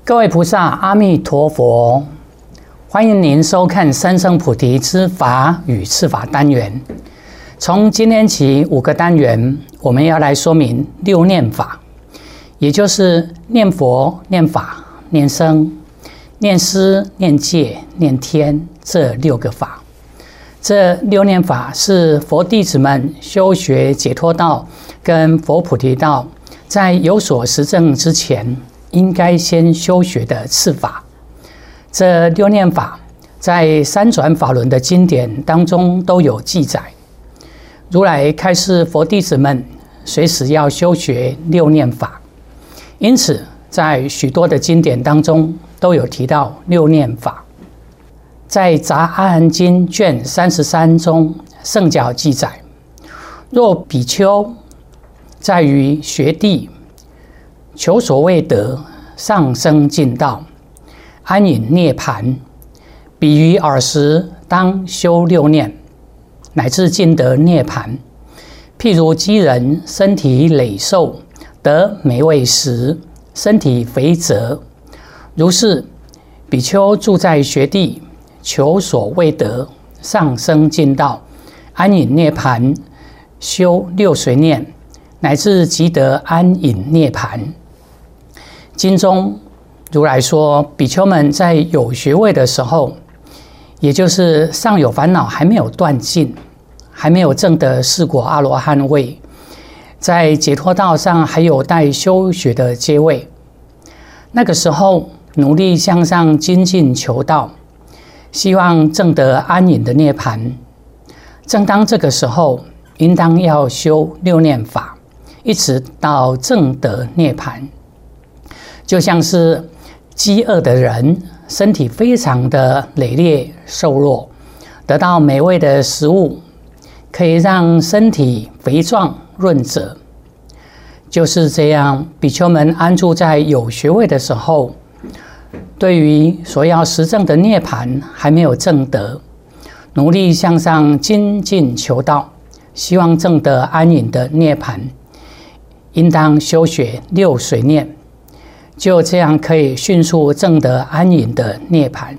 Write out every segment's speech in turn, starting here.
各位菩萨，阿弥陀佛！欢迎您收看三生菩提之法与次法单元。从今天起5个单元，我们要来说明6念法，也就是念佛、念法、念僧、念施、念戒、念天这6个法。这6念法是佛弟子们修学解脱道跟佛菩提道，在有所实证之前，应该先修学的次法。这6念法在三转法轮的经典当中都有记载。如来开示佛弟子们，随时要修学6念法，因此在许多的经典当中都有提到6念法。在《杂阿含经》卷33中，圣教记载：若比丘在于学地，求所未得，上升进道，安隐涅盘，彼于尔时当修6念，乃至尽得涅盘。譬如饥人身体羸瘦，得美味时，身体肥泽。如是，比丘住在学地，求所未得，上升进道，安隐涅盘，修6随念，乃至即得安隐涅盘。经中如来说，比丘们在有学位的时候，也就是尚有烦恼还没有断尽，还没有证得4果阿罗汉位，在解脱道上还有待修学的阶位。那个时候努力向上精进求道，希望证得安隐的涅盘。正当这个时候，应当要修6念法，一直到证得涅盘。就像是饥饿的人，身体非常的羸劣瘦弱，得到美味的食物，可以让身体肥壮润泽。就是这样，比丘们安住在有学位的时候，对于所要实证的涅盘还没有证得，努力向上精进求道，希望证得安隐的涅盘，应当修学6随念，就这样可以迅速证得安隐的涅盘。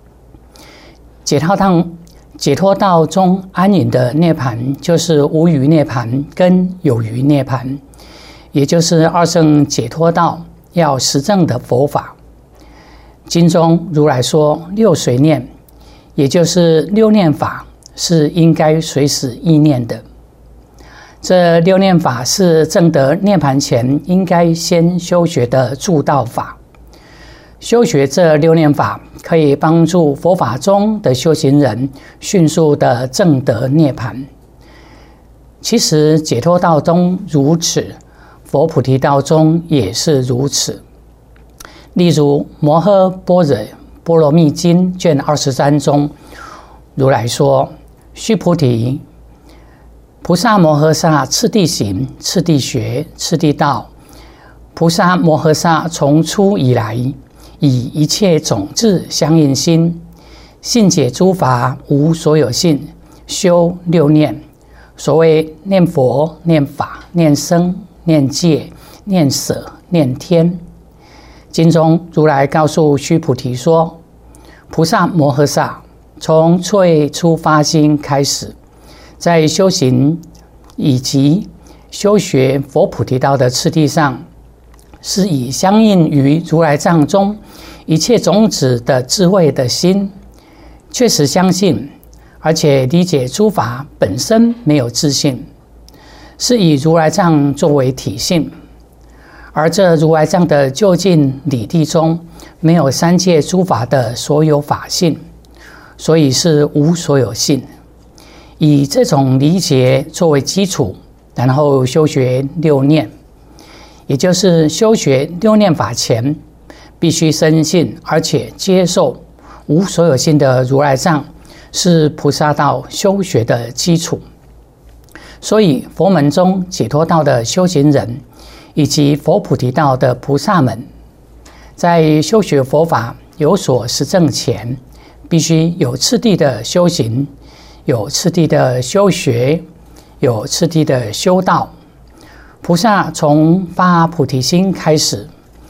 解脱道中安隐的涅盘，就是无余涅盘跟有余涅盘，也就是二圣解脱道要实证的佛法。经中如来说6随念，也就是6念法是应该随时意念的。这6念法是证得涅盘前应该先修学的助道法。修学这6念法，可以帮助佛法中的修行人迅速的证得涅盘。其实解脱道中如此，佛菩提道中也是如此。例如《摩诃般若波罗蜜经》卷23中，如来说：须菩提，菩萨摩诃萨次第行，次第学，次第道。菩萨摩诃萨从初以来，以一切种智相应心，信解诸法无所有性，修6念。所谓念佛、念法、念僧、念戒、念舍、念天。经中如来告诉须菩提说，菩萨摩诃萨从最初发心开始，在修行以及修学佛菩提道的次第上，是以相应于如来藏中一切种子的智慧的心，确实相信，而且理解诸法本身没有自性，是以如来藏作为体性。而这如来藏的究竟理地中，没有三界诸法的所有法性，所以是无所有性。以这种理解作为基础，然后修学6念，也就是修学6念法前，必须深信而且接受无所有性的如来藏，是菩萨道修学的基础。所以佛门中解脱道的修行人，以及佛菩提道的菩萨们，在修学佛法有所实证前，必须有次第的修行，有次第的修学，有次第的修道。菩萨从发菩提心开始，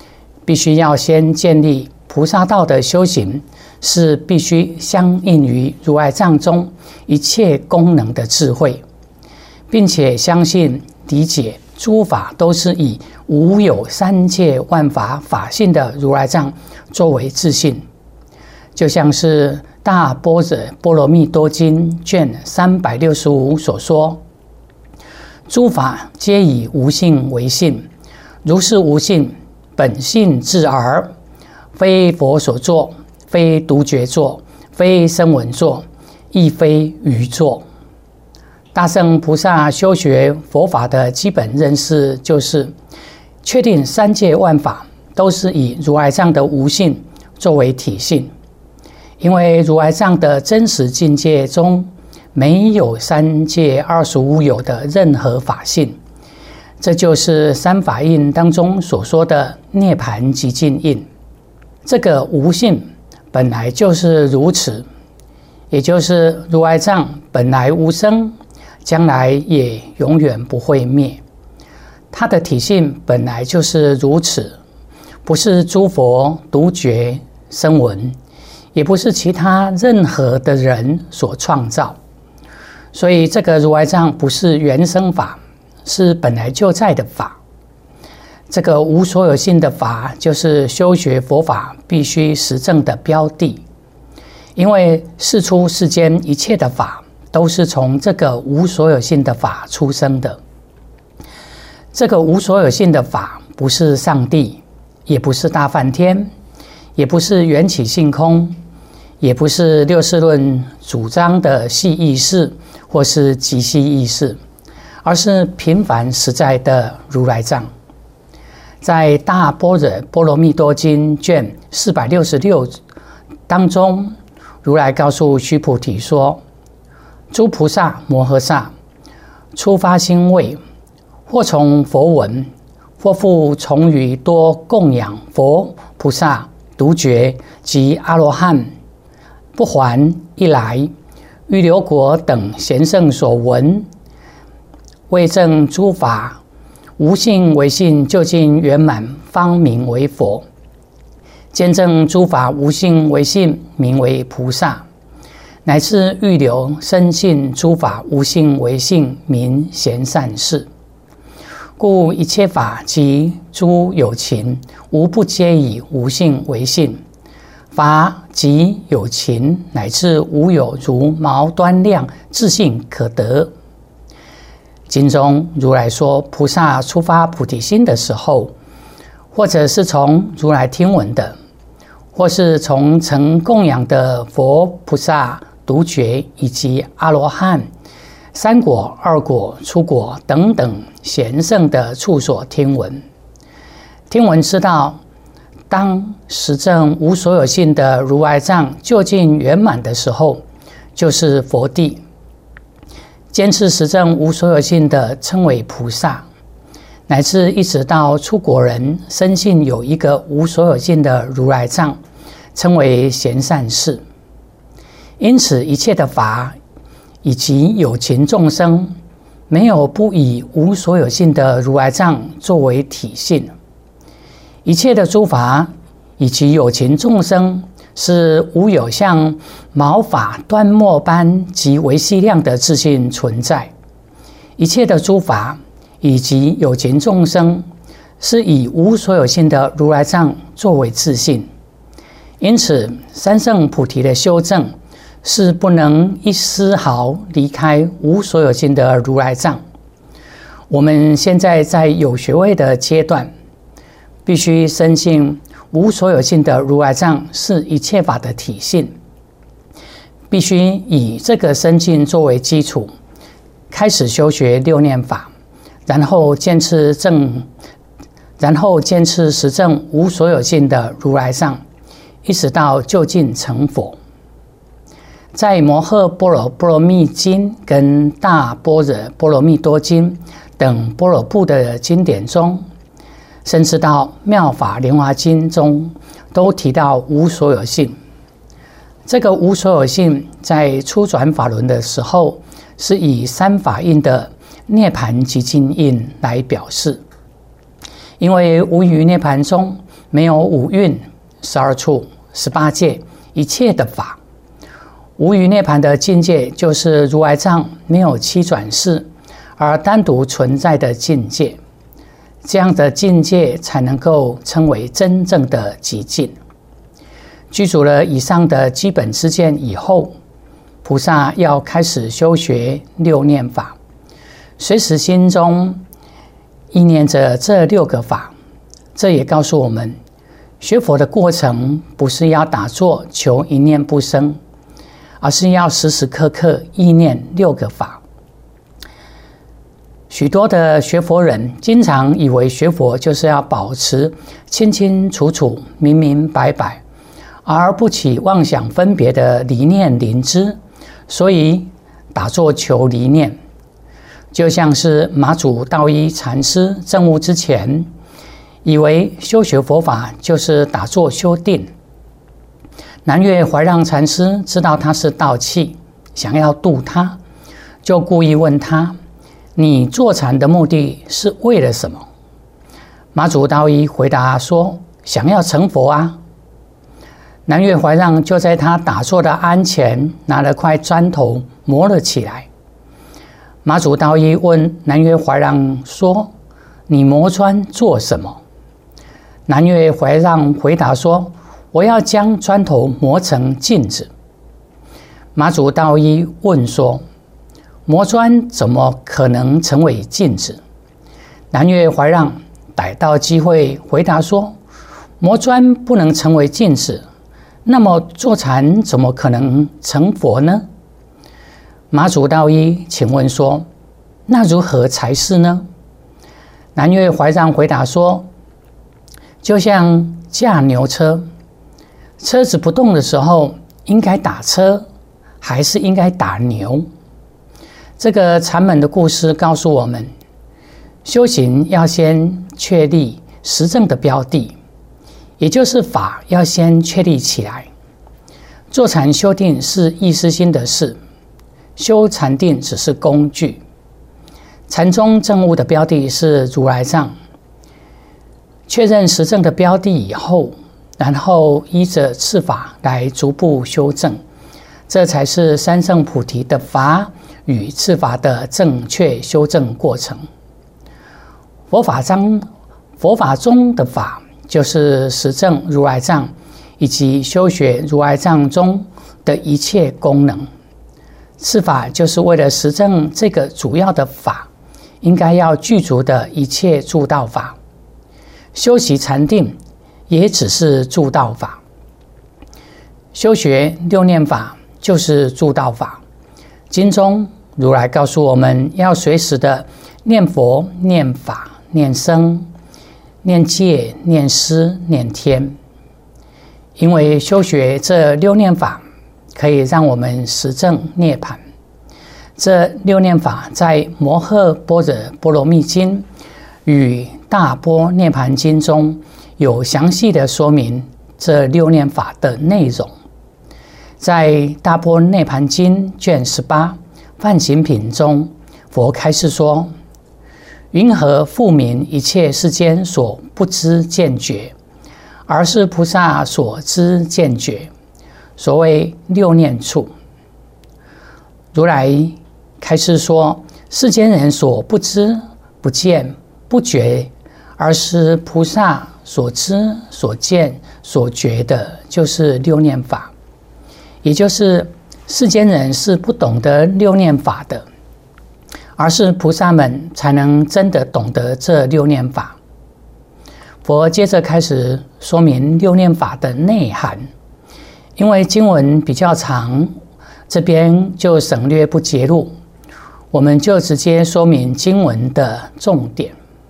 必须要先建立菩萨道的修行，是必须相应于如来藏中一切功能的智慧，并且相信理解诸法都是以无有三界万法法性的如来藏作为自信。就像是大般若波罗蜜多经卷365所说，诸法皆以无性为性，如是无性，本性自而，非佛所作，非独觉作，非声闻作，亦非愚作。大乘菩萨修学佛法的基本认识，就是确定三界万法都是以如来藏的无性作为体性，因为如来藏的真实境界中没有三界25有的任何法性，这就是三法印当中所说的涅槃极尽印。这个无性本来就是如此，也就是如来藏本来无生，将来也永远不会灭。它的体性本来就是如此，不是诸佛独觉声闻，也不是其他任何的人所创造。所以这个如来藏不是原生法，是本来就在的法。这个无所有性的法，就是修学佛法必须实证的标的。因为世出世间一切的法，都是从这个无所有性的法出生的。这个无所有性的法，不是上帝，也不是大梵天，也不是缘起性空，也不是六世论主张的系意识或是极系意识，而是平凡实在的如来藏。在大般若波罗蜜多经卷466当中，如来告诉须菩提说，诸菩萨摩诃萨初发心位，或从佛闻，或复从于多供养佛菩萨独觉及阿罗汉，不还一来，预流国等贤圣所闻，为证诸法无性为性究竟圆满，方名为佛；见证诸法无性为性，名为菩萨；乃至预流深信诸法无性为性，名贤善士。故一切法及诸有情，无不皆以无性为性。法及有情，乃至无有如毛端量自性可得。经中如来说，菩萨初发菩提心的时候，或者是从如来听闻的，或是从曾供养的佛菩萨独觉以及阿罗汉、三果、二果、初果等等贤圣的处所听闻，听闻知道，当实证无所有性的如来藏究竟圆满的时候，就是佛地。坚持实证无所有性的称为菩萨，乃至一直到出国人深信有一个无所有性的如来藏，称为贤善士。因此一切的法以及有情众生，没有不以无所有性的如来藏作为体性。一切的诸法以及有情众生，是无有像毛发端末般及微细量的自性存在。一切的诸法以及有情众生，是以无所有性的如来藏作为自性。因此三圣菩提的修正，是不能一丝毫离开无所有性的如来藏。我们现在在有学位的阶段，必须深信无所有性的如来藏是一切法的体性，必须以这个深信作为基础，开始修学六念法，然后坚持实证无所有性的如来藏，一直到究竟成佛。在摩诃般若波罗蜜经跟大般若波罗蜜多经等般若部的经典中，甚至到妙法莲华经中，都提到无所有性。这个无所有性在初转法轮的时候，是以三法印的涅槃极尽印来表示。因为无余涅槃中没有五蕴、12处、18界一切的法。无余涅槃的境界，就是如来藏没有七转世而单独存在的境界。这样的境界才能够称为真正的极境。具足了以上的基本知见以后，菩萨要开始修学六念法，随时心中意念着这6个法。这也告诉我们，学佛的过程不是要打坐求一念不生，而是要时时刻刻意念6个法。许多的学佛人经常以为学佛就是要保持清清楚楚、明明白白，而不起妄想分别的离念临知，所以打坐求离念。就像是马祖道一禅师证悟之前，以为修学佛法就是打坐修定。南岳怀让禅师知道他是道器，想要度他，就故意问他：你坐禅的目的是为了什么？马祖道一回答说：想要成佛啊。南岳怀让就在他打坐的鞍前拿了块砖头磨了起来。马祖道一问南岳怀让说：你磨砖做什么？南岳怀让回答说：我要将砖头磨成镜子。马祖道一问说：磨砖怎么可能成为镜子？南岳怀让逮到机会回答说：磨砖不能成为镜子，那么坐禅怎么可能成佛呢？马祖道一请问说：那如何才是呢？南岳怀让回答说：就像驾牛车，车子不动的时候，应该打车还是应该打牛？这个禅门的故事告诉我们，修行要先确立实证的标的，也就是法要先确立起来。坐禅修定是意识心的事，修禅定只是工具。禅宗证悟的标的是如来藏，确认实证的标的以后，然后依着次法来逐步修正，这才是三圣菩提的法与次法的正确修正过程。佛法中的法，就是实证如来藏以及修学如来藏中的一切功能。次法就是为了实证这个主要的法，应该要具足的一切助道法。修习禅定也只是助道法。修学六念法就是助道法。经中如来告诉我们要随时的念佛、念法、念僧、念戒、念施、念天。因为修学这六念法可以让我们实证涅槃。这六念法在《摩诃般若波罗蜜经》与《大般涅盘经》中有详细的说明这六念法的内容。在《大般涅盘经》卷18梵行品中，佛开示说：云何复名一切世间所不知见觉，而是菩萨所知见觉？所谓六念处。如来开示说，世间人所不知、不见、不觉，而是菩萨所知、所见、所觉的，就是六念法。也就是世间人是不懂得六念法的，而是菩萨们才能真的懂得这六念法。佛接着开始说明六念法的内涵。因为经文比较长，这边就省略不揭露，我们就直接说明经文的重点。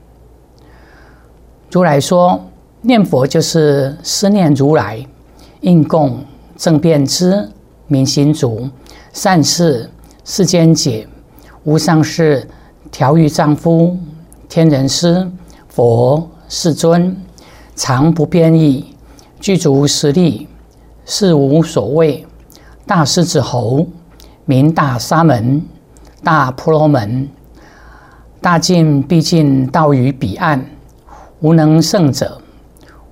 如来说，念佛就是思念如来，应供正遍知、明心足、善事、世间解、无上士、调御丈夫、天人师、佛、世尊，常不变异，具足实力，事无所谓，大狮子侯，名大沙门、大婆罗门，大尽毕竟到于彼岸，无能胜者，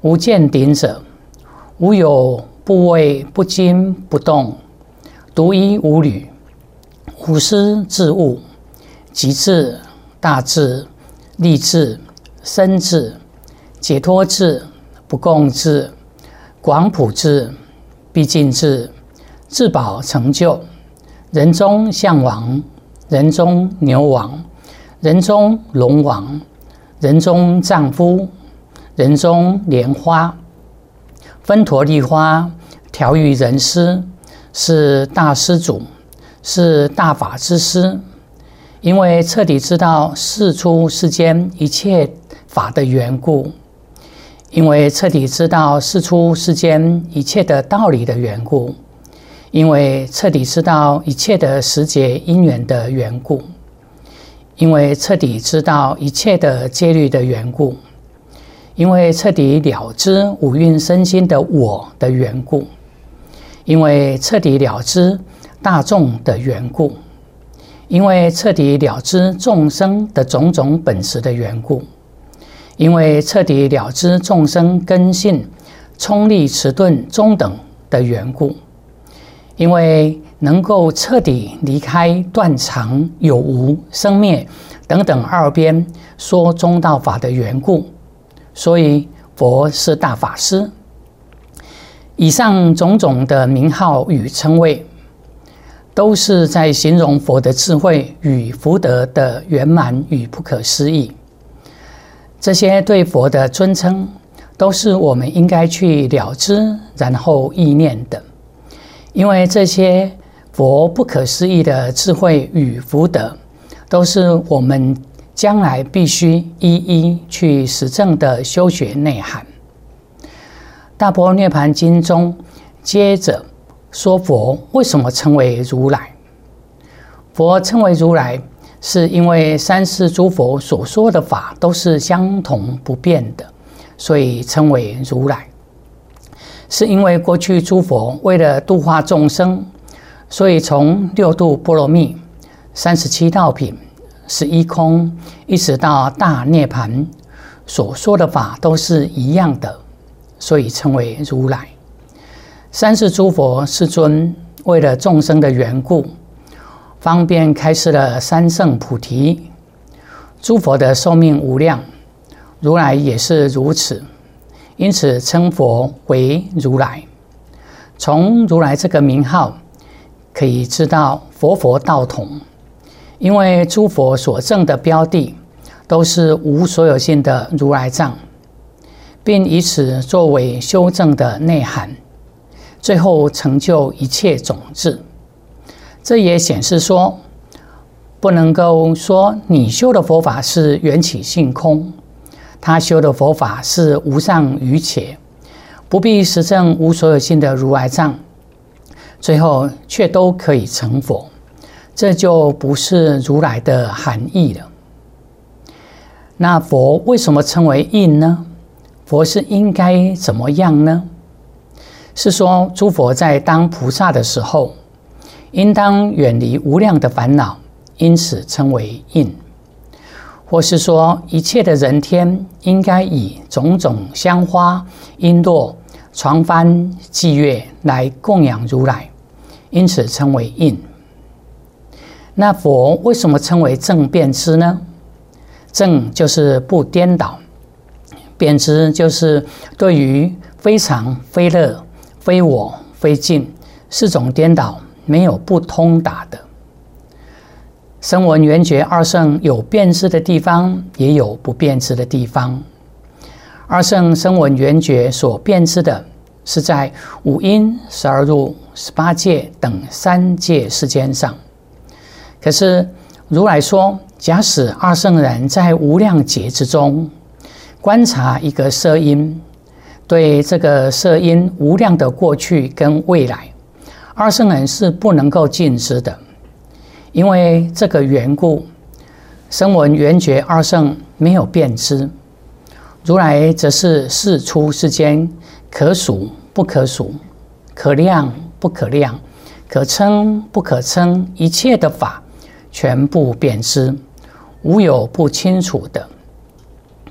无见顶者，无有部位不惊不动，独一无履，无师自悟，极致、大智、立智、深智、解脱智、不共智、广普智、毕竟智、自保成就，人中象王，人中牛王，人中龙王，人中丈夫，人中莲花，分陀利花，调御人师，是大施主，是大法之师。因为彻底知道世出世间一切法的缘故，因为彻底知道世出世间一切的道理的缘故，因为彻底知道一切的时节因缘的缘故，因为彻底知道一切的戒律的缘故，因为彻底了知五蕴身心的我的缘故，因为彻底了知大众的缘故，因为彻底了知众生的种种本质的缘故，因为彻底了知众生根性冲力迟钝中等的缘故，因为能够彻底离开断常有无生灭等等二边说中道法的缘故，所以佛是大法师。以上种种的名号与称谓，都是在形容佛的智慧与福德的圆满与不可思议。这些对佛的尊称，都是我们应该去了知，然后意念的。因为这些佛不可思议的智慧与福德，都是我们将来必须一一去实证的修学内涵。大般涅盘经中接着说佛为什么称为如来？佛称为如来，是因为三世诸佛所说的法都是相同不变的，所以称为如来。是因为过去诸佛为了度化众生，所以从六度波罗蜜、37道品、11空，一直到大涅盘，所说的法都是一样的，所以称为如来。三世诸佛世尊为了众生的缘故，方便开示了三圣菩提。诸佛的寿命无量，如来也是如此，因此称佛为如来。从如来这个名号可以知道佛道同，因为诸佛所证的标的都是无所有性的如来藏，并以此作为修正的内涵，最后成就一切种子。这也显示说，不能够说你修的佛法是缘起性空，他修的佛法是无上瑜伽，不必实证无所有性的如来藏，最后却都可以成佛，这就不是如来的含义了。那佛为什么称为应呢？佛是应该怎么样呢？是说诸佛在当菩萨的时候，应当远离无量的烦恼，因此称为应。或是说一切的人天应该以种种香花璎珞床幡伎乐来供养如来，因此称为应。那佛为什么称为正遍知呢？正就是不颠倒，遍知就是对于非常非乐非我非尽四种颠倒没有不通达的。声闻缘觉二圣有遍知的地方，也有不遍知的地方。二圣声闻缘觉所遍知的，是在五阴、12入、18界等三界世间上。可是如来说，假使二圣人在无量劫之中观察一个色音，对这个色音无量的过去跟未来，二圣人是不能够尽知的。因为这个缘故，声闻缘觉二圣没有遍知，如来则是世出世间可数不可数，可量不可量，可称不可称，一切的法全部遍知，无有不清楚的。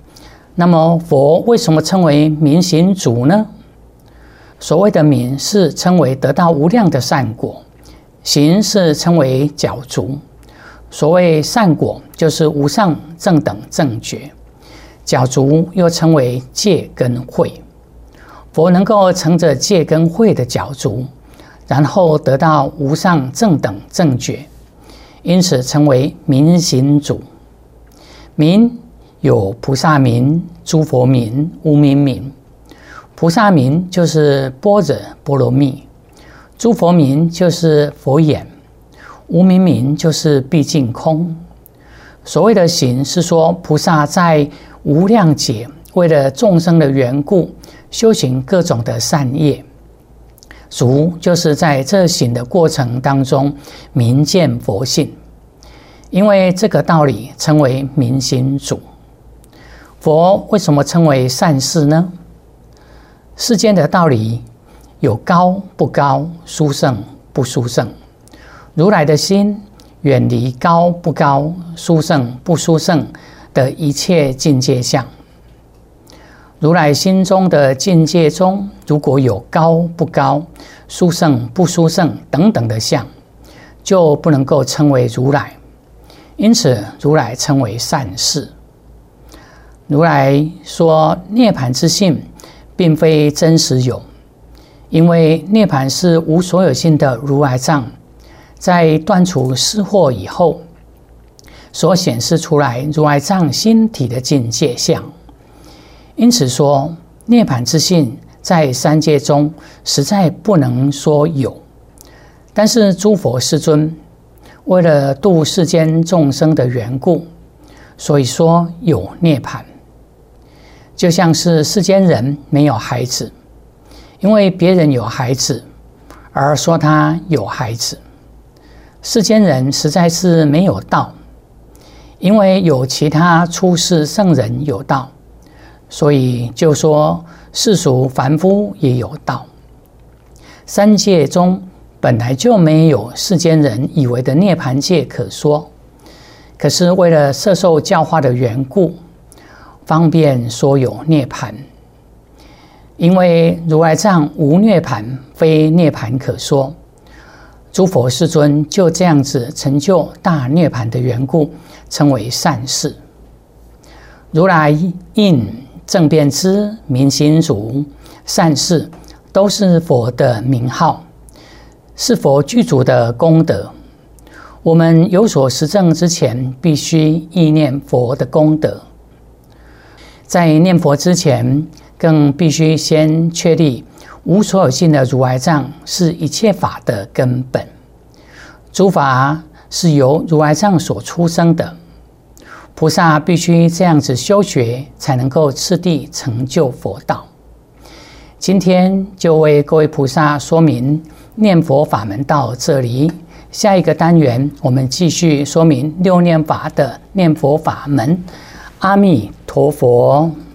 那么佛为什么称为明行足呢？所谓的明是称为得到无量的善果，行是称为脚足。所谓善果就是无上正等正觉，脚足又称为戒跟慧。佛能够乘着戒跟慧的脚足，然后得到无上正等正觉，因此称为明行足。明有菩萨明、诸佛明、无明明。菩萨明就是般若波罗蜜，诸佛明就是佛眼，无明明就是毕竟空。所谓的行是说菩萨在无量劫为了众生的缘故修行各种的善业，足就是在这行的过程当中明见佛性，因为这个道理称为明行足。佛为什么称为善事呢？世间的道理有高不高，殊胜不殊胜。如来的心远离高不高、殊胜不殊胜的一切境界相。如来心中的境界中，如果有高不高、殊胜不殊胜等等的相，就不能够称为如来。因此，如来称为善事。如来说涅槃之性并非真实有，因为涅槃是无所有性的如来藏，在断除失惑以后所显示出来如来藏心体的境界相。因此说涅槃之性在三界中实在不能说有，但是诸佛世尊为了度世间众生的缘故，所以说有涅槃。就像是世间人没有孩子，因为别人有孩子而说他有孩子。世间人实在是没有道，因为有其他出世圣人有道，所以就说世俗凡夫也有道。三界中本来就没有世间人以为的涅槃界可说，可是为了摄受教化的缘故，方便说有涅槃。因为如来藏无涅槃，非涅槃可说，诸佛世尊就这样子成就大涅槃的缘故，称为善事。如来应正遍知、明行足、善事，都是佛的名号，是佛具足的功德。我们有所实证之前，必须忆念佛的功德。在念佛之前，更必须先确立无所有性的如来藏是一切法的根本，诸法是由如来藏所出生的。菩萨必须这样子修学，才能够次第成就佛道。今天就为各位菩萨说明念佛法门到这里，下一个单元我们继续说明六念法的念佛法门。阿弥陀佛。